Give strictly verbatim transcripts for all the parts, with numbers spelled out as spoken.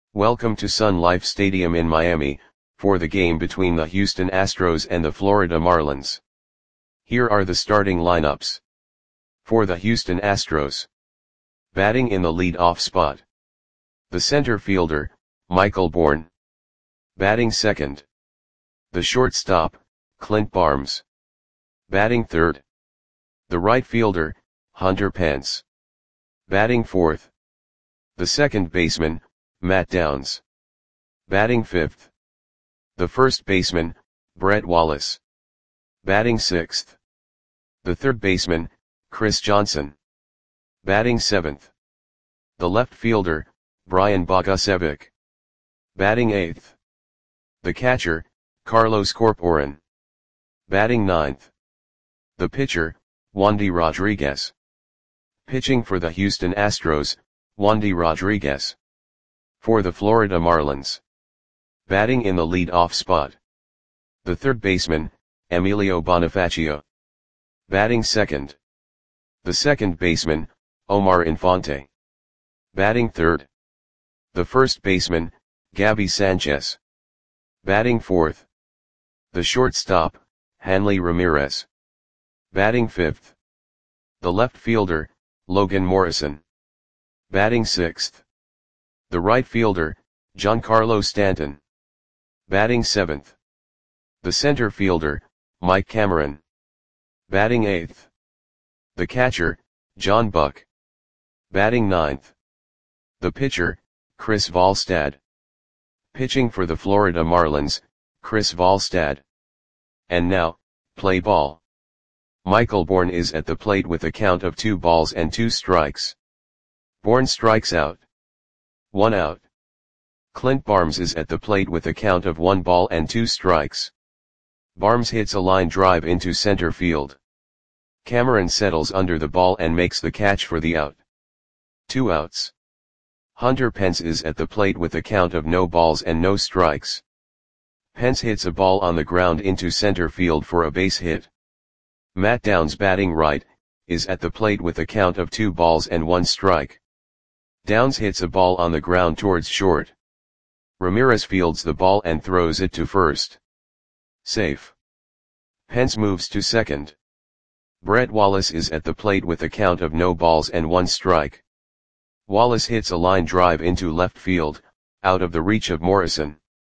Welcome to Sun Life Stadium in Miami, for the game between the Houston Astros and the Florida Marlins. Here are the starting lineups. For the Houston Astros. Batting in the lead-off spot. The center fielder, Michael Bourn. Batting second. The shortstop, Clint Barnes. Batting third. The right fielder, Hunter Pence. Batting fourth. The second baseman, Matt Downs. Batting fifth. The first baseman, Brett Wallace. Batting sixth. The third baseman, Chris Johnson. Batting seventh. The left fielder, Brian Bogusevic. Batting eighth. The catcher, Carlos Corporan. Batting ninth. The pitcher, Wandy Rodriguez. Pitching for the Houston Astros, Wandy Rodriguez. For the Florida Marlins. Batting in the lead-off spot. The third baseman, Emilio Bonifacio. Batting second. The second baseman, Omar Infante. Batting third. The first baseman, Gabby Sanchez. Batting fourth. The shortstop, Hanley Ramirez. Batting fifth. The left fielder, Logan Morrison. Batting sixth. The right fielder, Giancarlo Stanton. Batting seventh. The center fielder, Mike Cameron. Batting eighth. The catcher, John Buck. Batting ninth. The pitcher, Chris Volstad. Pitching for the Florida Marlins, Chris Volstad. And now, play ball. Michael Bourn is at the plate with a count of two balls and two strikes. Bourn strikes out. One out. Clint Barnes is at the plate with a count of one ball and two strikes. Barnes hits a line drive into center field. Cameron settles under the ball and makes the catch for the out. Two outs. Hunter Pence is at the plate with a count of no balls and no strikes. Pence hits a ball on the ground into center field for a base hit. Matt Downs, batting right, is at the plate with a count of two balls and one strike. Downs hits a ball on the ground towards short. Ramirez fields the ball and throws it to first. Safe. Pence moves to second. Brett Wallace is at the plate with a count of no balls and one strike. Wallace hits a line drive into left field, out of the reach of Morrison.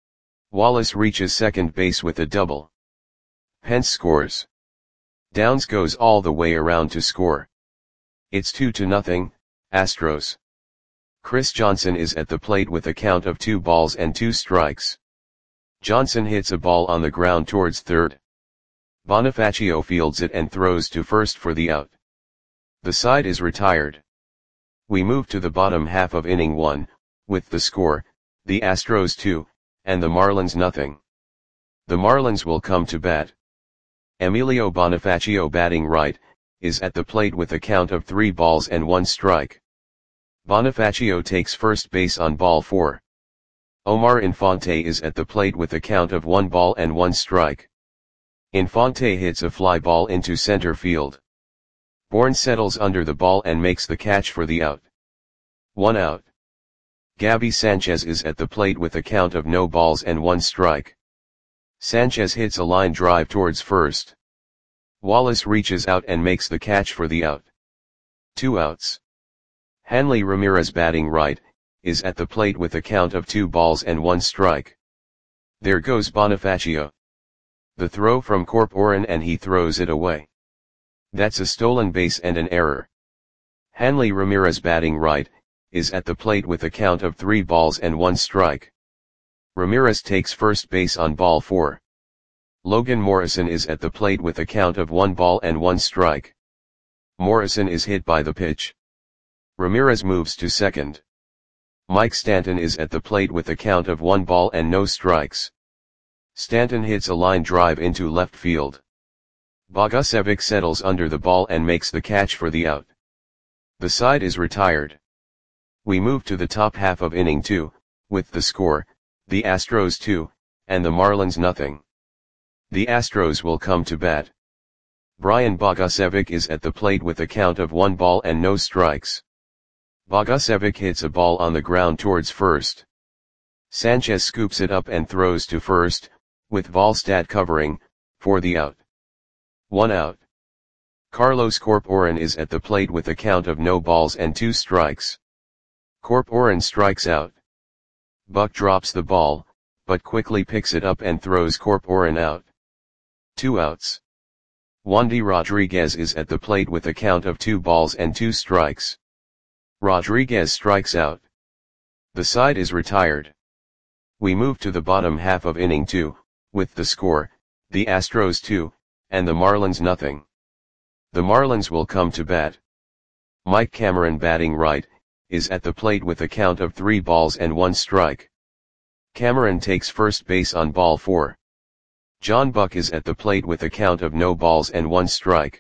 Wallace reaches second base with a double. Pence scores. Downs goes all the way around to score. It's two to nothing, Astros. Chris Johnson is at the plate with a count of two balls and two strikes. Johnson hits a ball on the ground towards third. Bonifacio fields it and throws to first for the out. The side is retired. We move to the bottom half of inning one, with the score, the Astros two, and the Marlins nothing. The Marlins will come to bat. Emilio Bonifacio, batting right, is at the plate with a count of three balls and one strike. Bonifacio takes first base on ball four. Omar Infante is at the plate with a count of one ball and one strike. Infante hits a fly ball into center field. Bourn settles under the ball and makes the catch for the out. One out. Gabby Sanchez is at the plate with a count of no balls and one strike. Sanchez hits a line drive towards first. Wallace reaches out and makes the catch for the out. Two outs. Hanley Ramirez, batting right, is at the plate with a count of two balls and one strike. There goes Bonifacio. The throw from Corporan and he throws it away. That's a stolen base and an error. Hanley Ramirez, batting right, is at the plate with a count of three balls and one strike. Ramirez takes first base on ball four. Logan Morrison is at the plate with a count of one ball and one strike. Morrison is hit by the pitch. Ramirez moves to second. Mike Stanton is at the plate with a count of one ball and no strikes. Stanton hits a line drive into left field. Bogusevic settles under the ball and makes the catch for the out. The side is retired. We move to the top half of inning two, with the score, the Astros two, and the Marlins nothing. The Astros will come to bat. Brian Bogusevic is at the plate with a count of one ball and no strikes. Bogusevic hits a ball on the ground towards first. Sanchez scoops it up and throws to first, with Wallstad covering, for the out. One out. Carlos Corporan is at the plate with a count of no balls and two strikes. Corporan strikes out. Buck drops the ball, but quickly picks it up and throws Corporan out. Two outs. Wandy Rodriguez is at the plate with a count of two balls and two strikes. Rodriguez strikes out. The side is retired. We move to the bottom half of inning two, with the score, the Astros two, and the Marlins nothing. The Marlins will come to bat. Mike Cameron, batting right, is at the plate with a count of three balls and one strike. Cameron takes first base on ball four. John Buck is at the plate with a count of no balls and one strike.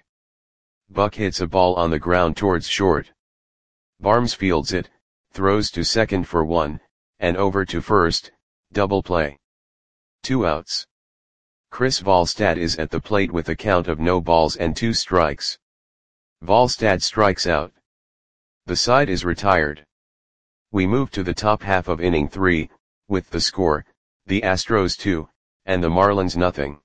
Buck hits a ball on the ground towards short. Barnes fields it, throws to second for one, and over to first, double play. Two outs. Chris Wallstad is at the plate with a count of no balls and two strikes. Wallstad strikes out. The side is retired. We move to the top half of inning three, with the score, the Astros two, and the Marlins nothing.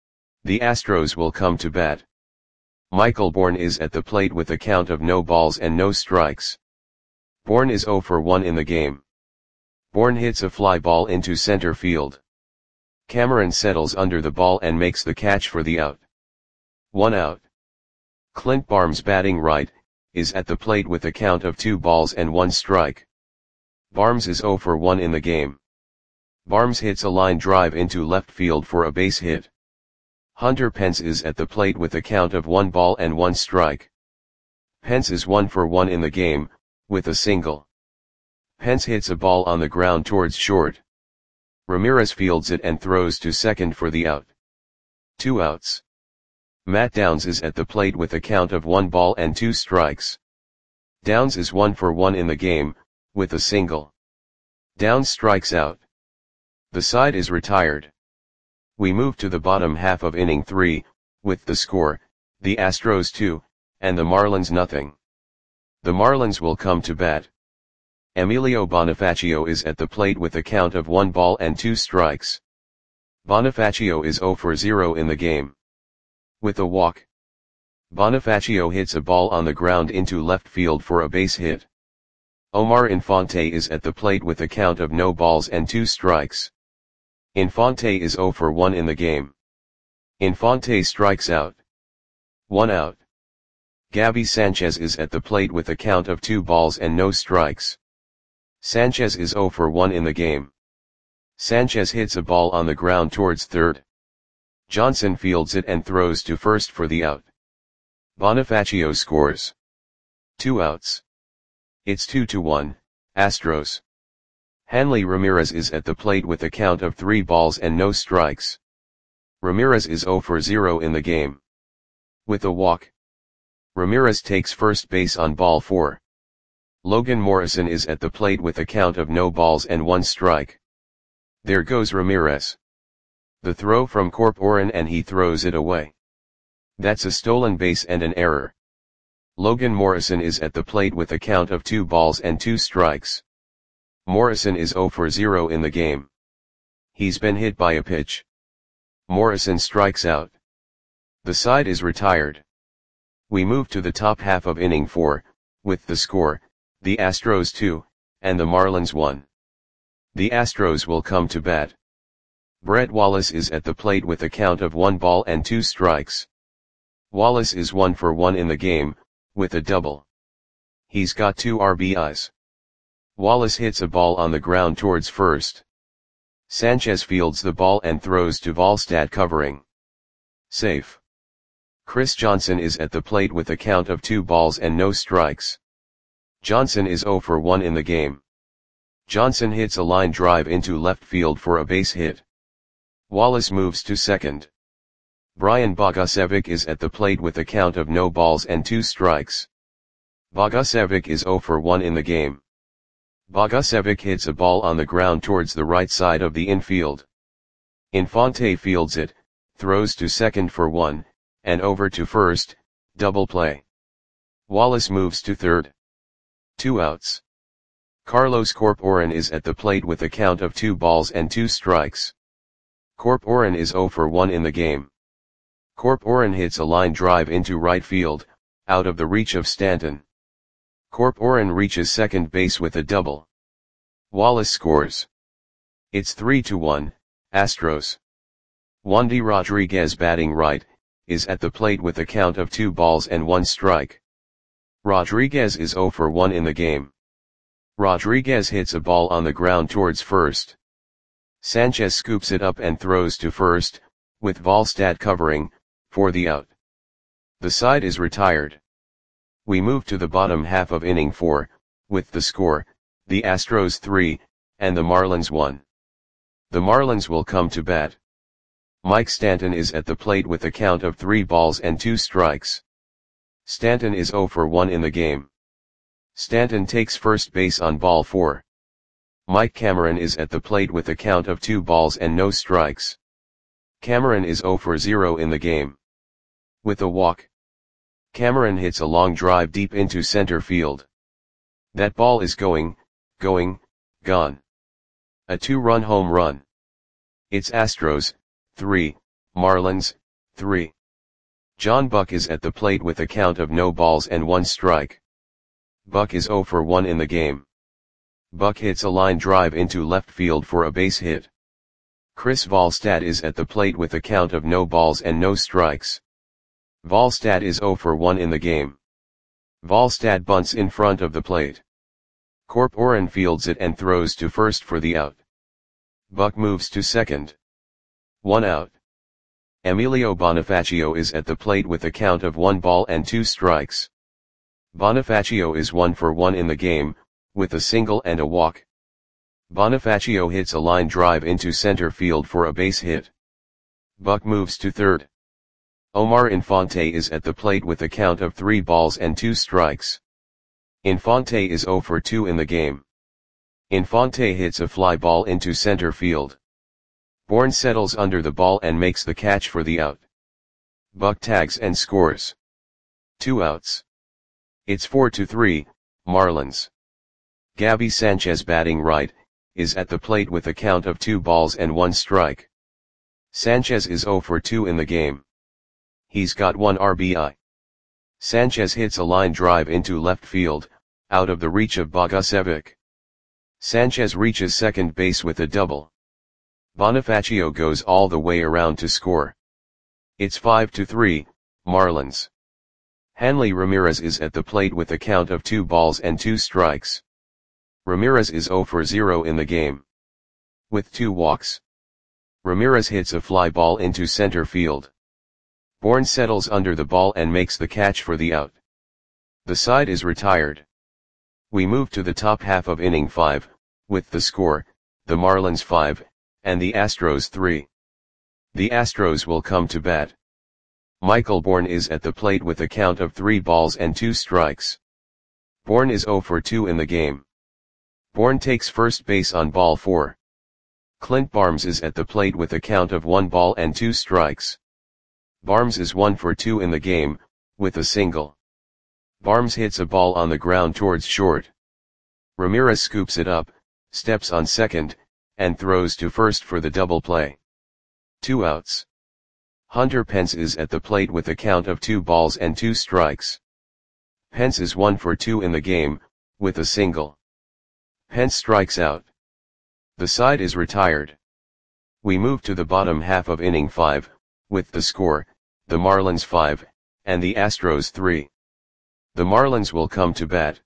The Astros will come to bat. Michael Bourne is at the plate with a count of no balls and no strikes. Bourne is oh for one in the game. Bourne hits a fly ball into center field. Cameron settles under the ball and makes the catch for the out. One out. Clint Barnes, batting right, is at the plate with a count of two balls and one strike. Barnes is oh for one in the game. Barnes hits a line drive into left field for a base hit. Hunter Pence is at the plate with a count of one ball and one strike. Pence is one for one in the game, with a single. Pence hits a ball on the ground towards short. Ramirez fields it and throws to second for the out. Two outs. Matt Downs is at the plate with a count of one ball and two strikes. Downs is one for one in the game, with a single. Downs strikes out. The side is retired. We move to the bottom half of inning three, with the score, the Astros two, and the Marlins nothing. The Marlins will come to bat. Emilio Bonifacio is at the plate with a count of one ball and two strikes. Bonifacio is oh for zero in the game. With a walk. Bonifacio hits a ball on the ground into left field for a base hit. Omar Infante is at the plate with a count of no balls and two strikes. Infante is oh for one in the game. Infante strikes out. One out. Gabby Sanchez is at the plate with a count of two balls and no strikes. Sanchez is oh for one in the game. Sanchez hits a ball on the ground towards third. Johnson fields it and throws to first for the out. Bonifacio scores. Two outs. It's two to one, Astros. Hanley Ramirez is at the plate with a count of three balls and no strikes. Ramirez is oh for zero in the game. With a walk. Ramirez takes first base on ball four. Logan Morrison is at the plate with a count of no balls and one strike. There goes Ramirez. The throw from Corporan and he throws it away. That's a stolen base and an error. Logan Morrison is at the plate with a count of two balls and two strikes. Morrison is oh for zero in the game. He's been hit by a pitch. Morrison strikes out. The side is retired. We move to the top half of inning four, with the score, the Astros two, and the Marlins one. The Astros will come to bat. Brett Wallace is at the plate with a count of one ball and two strikes. Wallace is one for one in the game, with a double. He's got two R B Is. Wallace hits a ball on the ground towards first. Sanchez fields the ball and throws to Wallstad covering. Safe. Chris Johnson is at the plate with a count of two balls and no strikes. Johnson is oh for one in the game. Johnson hits a line drive into left field for a base hit. Wallace moves to second. Brian Bogusevic is at the plate with a count of no balls and two strikes. Bogusevic is oh for one in the game. Bogusevic hits a ball on the ground towards the right side of the infield. Infante fields it, throws to second for one, and over to first, double play. Wallace moves to third. Two outs. Carlos Corporan is at the plate with a count of two balls and two strikes. Corporan is zero for one in the game. Corporan hits a line drive into right field, out of the reach of Stanton. Corporan reaches second base with a double. Wallace scores. It's three to one, Astros. Wandy Rodriguez, batting right, is at the plate with a count of two balls and one strike. Rodriguez is zero for one in the game. Rodriguez hits a ball on the ground towards first. Sanchez scoops it up and throws to first, with Volstad covering, for the out. The side is retired. We move to the bottom half of inning four, with the score, the Astros three, and the Marlins one. The Marlins will come to bat. Mike Stanton is at the plate with a count of three balls and two strikes. Stanton is zero for one in the game. Stanton takes first base on ball four. Mike Cameron is at the plate with a count of two balls and no strikes. Cameron is zero for zero in the game. With a walk, Cameron hits a long drive deep into center field. That ball is going, going, gone. A two-run home run. It's Astros, three, Marlins, three. John Buck is at the plate with a count of no balls and one strike. Buck is zero for one in the game. Buck hits a line drive into left field for a base hit. Chris Volstad is at the plate with a count of no balls and no strikes. Volstad is zero for one in the game. Volstad bunts in front of the plate. Corporan fields it and throws to first for the out. Buck moves to second. One out. Emilio Bonifacio is at the plate with a count of one ball and two strikes. Bonifacio is one for one in the game, with a single and a walk. Bonifacio hits a line drive into center field for a base hit. Buck moves to third. Omar Infante is at the plate with a count of three balls and two strikes. Infante is zero for two in the game. Infante hits a fly ball into center field. Bourne settles under the ball and makes the catch for the out. Buck tags and scores. Two outs. It's four to three, Marlins. Gabby Sanchez, batting right, is at the plate with a count of two balls and one strike. Sanchez is zero for two in the game. He's got one R B I. Sanchez hits a line drive into left field, out of the reach of Bogusevic. Sanchez reaches second base with a double. Bonifacio goes all the way around to score. It's five to three, Marlins. Hanley Ramirez is at the plate with a count of two balls and two strikes. Ramirez is zero for zero in the game. With two walks, Ramirez hits a fly ball into center field. Bourne settles under the ball and makes the catch for the out. The side is retired. We move to the top half of inning five, with the score, the Marlins five, and the Astros three. The Astros will come to bat. Michael Bourne is at the plate with a count of three balls and two strikes. Bourne is zero for two in the game. Bourne takes first base on ball four. Clint Barnes is at the plate with a count of one ball and two strikes. Barnes is one for two in the game, with a single. Barnes hits a ball on the ground towards short. Ramirez scoops it up, steps on second, and throws to first for the double play. Two outs. Hunter Pence is at the plate with a count of two balls and two strikes. Pence is one for two in the game, with a single. Pence strikes out. The side is retired. We move to the bottom half of inning five, with the score, the Marlins five, and the Astros three. The Marlins will come to bat.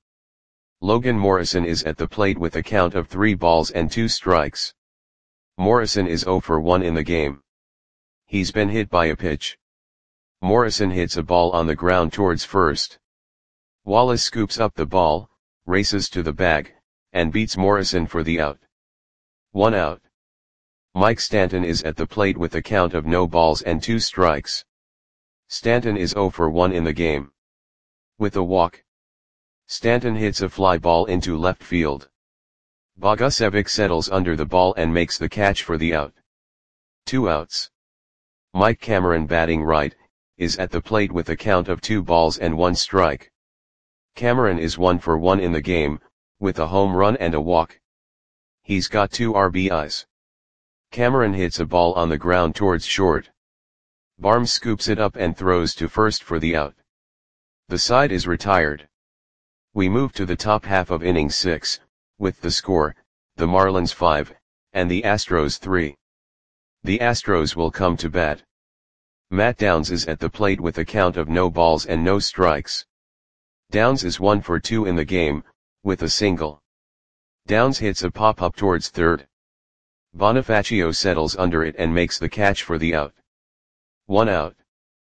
Logan Morrison is at the plate with a count of three balls and two strikes. Morrison is zero for one in the game. He's been hit by a pitch. Morrison hits a ball on the ground towards first. Wallace scoops up the ball, races to the bag, and beats Morrison for the out. One out. Mike Stanton is at the plate with a count of no balls and two strikes. Stanton is zero for one in the game. With a walk, Stanton hits a fly ball into left field. Bogusevic settles under the ball and makes the catch for the out. Two outs. Mike Cameron, batting right, is at the plate with a count of two balls and one strike. Cameron is one for one in the game, with a home run and a walk. He's got two R B Is. Cameron hits a ball on the ground towards short. Barnes scoops it up and throws to first for the out. The side is retired. We move to the top half of inning six, with the score, the Marlins five, and the Astros three. The Astros will come to bat. Matt Downs is at the plate with a count of no balls and no strikes. Downs is one for two in the game, with a single. Downs hits a pop-up towards third. Bonifacio settles under it and makes the catch for the out. One out.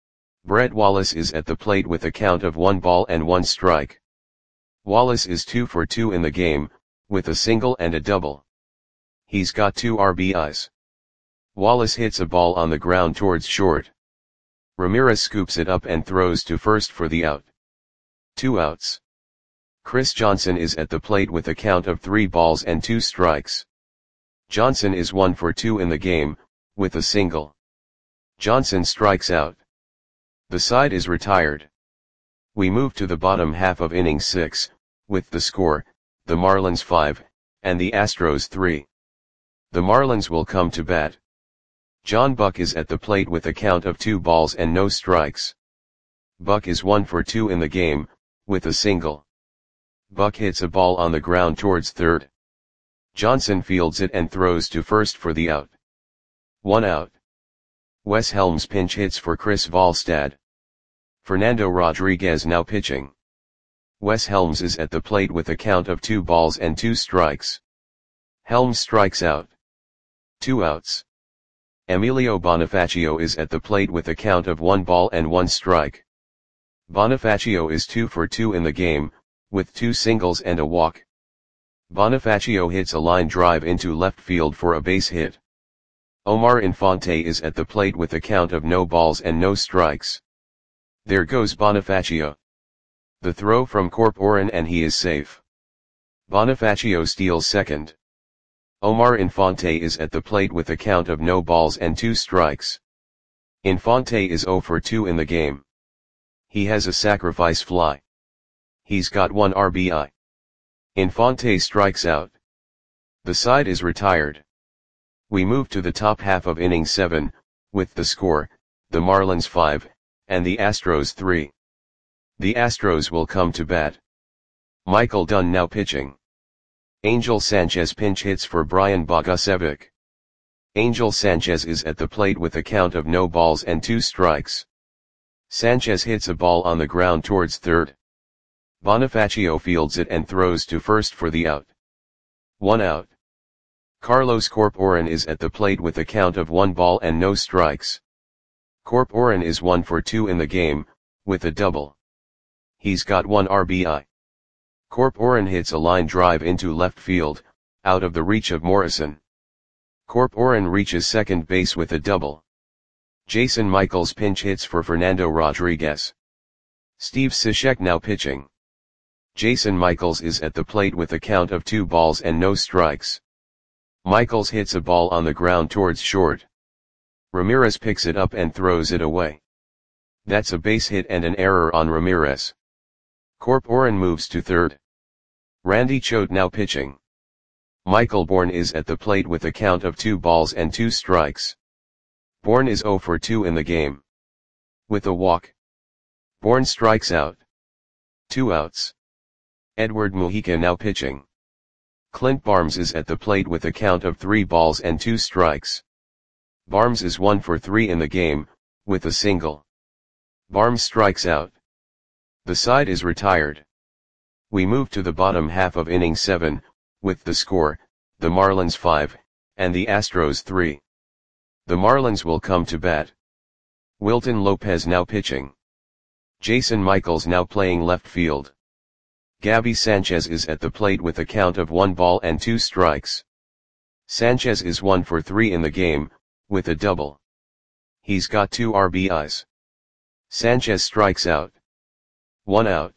Brett Wallace is at the plate with a count of one ball and one strike. Wallace is two for two in the game, with a single and a double. He's got two R B Is. Wallace hits a ball on the ground towards short. Ramirez scoops it up and throws to first for the out. Two outs. Chris Johnson is at the plate with a count of three balls and two strikes. Johnson is one for two in the game, with a single. Johnson strikes out. The side is retired. We move to the bottom half of inning six, with the score, the Marlins five, and the Astros three. The Marlins will come to bat. John Buck is at the plate with a count of two balls and no strikes. Buck is one for two in the game, with a single. Buck hits a ball on the ground towards third. Johnson fields it and throws to first for the out. One out. Wes Helms pinch hits for Chris Volstad. Fernando Rodriguez now pitching. Wes Helms is at the plate with a count of two balls and two strikes. Helms strikes out. Two outs. Emilio Bonifacio is at the plate with a count of one ball and one strike. Bonifacio is two for two in the game, with two singles and a walk. Bonifacio hits a line drive into left field for a base hit. Omar Infante is at the plate with a count of no balls and no strikes. There goes Bonifacio. The throw from Corporan and he is safe. Bonifacio steals second. Omar Infante is at the plate with a count of no balls and two strikes. Infante is zero for two in the game. He has a sacrifice fly. He's got one R B I. Infante strikes out. The side is retired. We move to the top half of inning seven, with the score, the Marlins five, and the Astros three. The Astros will come to bat. Michael Dunn now pitching. Angel Sanchez pinch hits for Brian Bogusevic. Angel Sanchez is at the plate with a count of no balls and two strikes. Sanchez hits a ball on the ground towards third. Bonifacio fields it and throws to first for the out. One out. Carlos Corporan is at the plate with a count of one ball and no strikes. Corporan is one for two in the game, with a double. He's got one R B I. Corporan hits a line drive into left field, out of the reach of Morrison. Corporan reaches second base with a double. Jason Michaels pinch hits for Fernando Rodriguez. Steve Cishek now pitching. Jason Michaels is at the plate with a count of two balls and no strikes. Michaels hits a ball on the ground towards short. Ramirez picks it up and throws it away. That's a base hit and an error on Ramirez. Corporan moves to third. Randy Choate now pitching. Michael Bourne is at the plate with a count of two balls and two strikes. Bourne is zero for two in the game. With a walk. Bourne strikes out. Two outs. Edward Mujica now pitching. Clint Barnes is at the plate with a count of three balls and two strikes. Barnes is one for three in the game, with a single. Barnes strikes out. The side is retired. We move to the bottom half of inning seven, with the score, the Marlins five, and the Astros three. The Marlins will come to bat. Wilton Lopez now pitching. Jason Michaels now playing left field. Gabby Sanchez is at the plate with a count of one ball and two strikes. Sanchez is one for three in the game, with a double. He's got two R B Is. Sanchez strikes out. One out.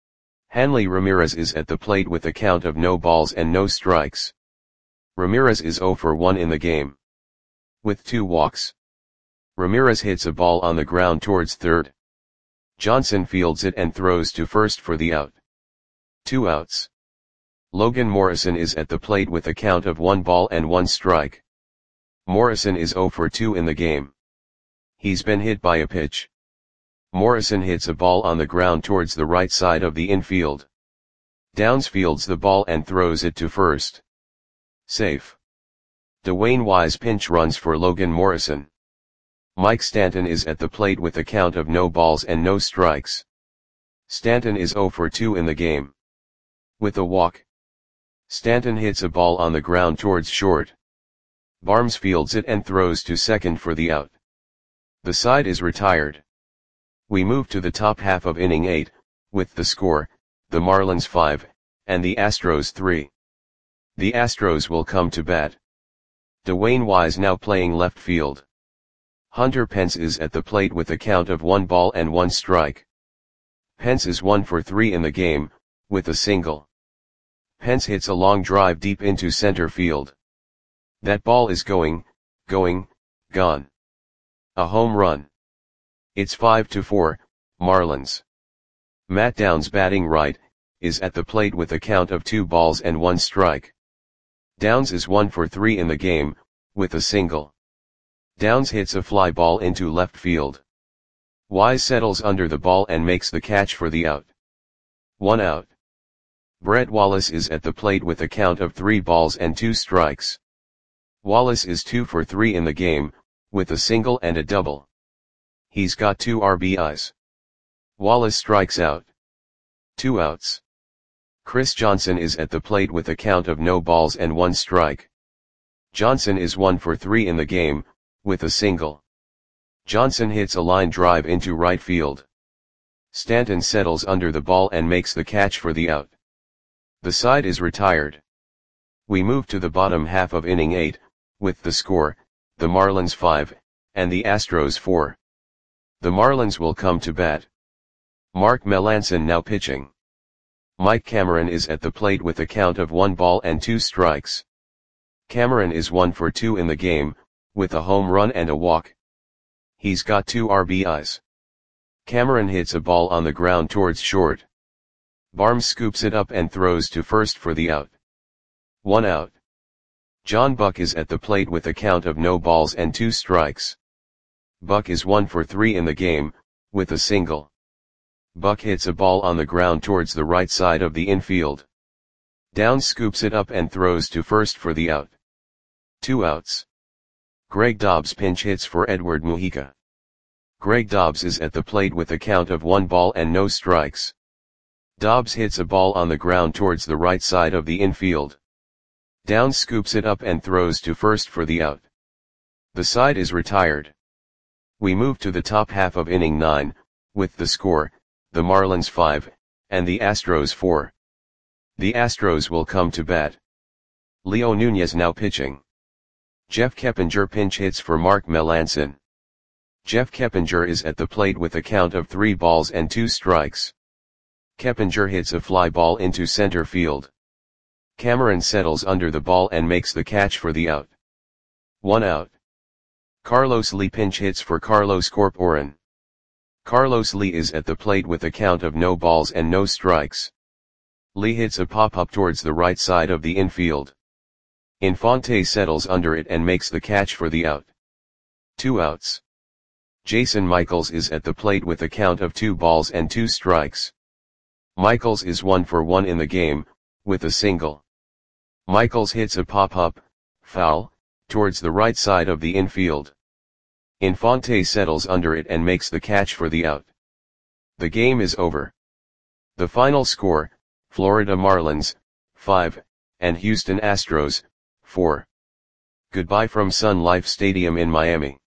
Hanley Ramirez is at the plate with a count of no balls and no strikes. Ramirez is zero for one in the game. With two walks. Ramirez hits a ball on the ground towards third. Johnson fields it and throws to first for the out. Two outs. Logan Morrison is at the plate with a count of one ball and one strike. Morrison is zero for two in the game. He's been hit by a pitch. Morrison hits a ball on the ground towards the right side of the infield. Downs fields the ball and throws it to first. Safe. Dwayne Wise pinch runs for Logan Morrison. Mike Stanton is at the plate with a count of no balls and no strikes. Stanton is zero for two in the game. With a walk. Stanton hits a ball on the ground towards short. Barnes fields it and throws to second for the out. The side is retired. We move to the top half of inning eight, with the score, the Marlins five, and the Astros three. The Astros will come to bat. Dwayne Wise now playing left field. Hunter Pence is at the plate with a count of one ball and one strike. Pence is one for three in the game, with a single. Pence hits a long drive deep into center field. That ball is going, going, gone. A home run. It's five to four, Marlins. Matt Downs batting right, is at the plate with a count of two balls and one strike. Downs is one for three in the game, with a single. Downs hits a fly ball into left field. Wise settles under the ball and makes the catch for the out. One out. Brett Wallace is at the plate with a count of three balls and two strikes. Wallace is two for three in the game, with a single and a double. He's got two R B Is. Wallace strikes out. Two outs. Chris Johnson is at the plate with a count of no balls and one strike. Johnson is one for three in the game, with a single. Johnson hits a line drive into right field. Stanton settles under the ball and makes the catch for the out. The side is retired. We move to the bottom half of inning eight, with the score, the Marlins five, and the Astros four. The Marlins will come to bat. Mark Melancon now pitching. Mike Cameron is at the plate with a count of one ball and two strikes. Cameron is one for two in the game, with a home run and a walk. He's got two R B Is. Cameron hits a ball on the ground towards short. Barnes scoops it up and throws to first for the out. One out. John Buck is at the plate with a count of no balls and two strikes. Buck is one for three in the game, with a single. Buck hits a ball on the ground towards the right side of the infield. Downs scoops it up and throws to first for the out. Two outs. Greg Dobbs pinch hits for Edward Mujica. Greg Dobbs is at the plate with a count of one ball and no strikes. Dobbs hits a ball on the ground towards the right side of the infield. Downs scoops it up and throws to first for the out. The side is retired. We move to the top half of inning nine, with the score, the Marlins five, and the Astros four. The Astros will come to bat. Leo Nunez now pitching. Jeff Keppinger pinch hits for Mark Melancon. Jeff Keppinger is at the plate with a count of three balls and two strikes. Keppinger hits a fly ball into center field. Cameron settles under the ball and makes the catch for the out. One out. Carlos Lee pinch hits for Carlos Corporan. Carlos Lee is at the plate with a count of no balls and no strikes. Lee hits a pop-up towards the right side of the infield. Infante settles under it and makes the catch for the out. Two outs. Jason Michaels is at the plate with a count of two balls and two strikes. Michaels is one for one in the game, with a single. Michaels hits a pop-up, foul, towards the right side of the infield. Infante settles under it and makes the catch for the out. The game is over. The final score, Florida Marlins, five, and Houston Astros, four. Goodbye from Sun Life Stadium in Miami.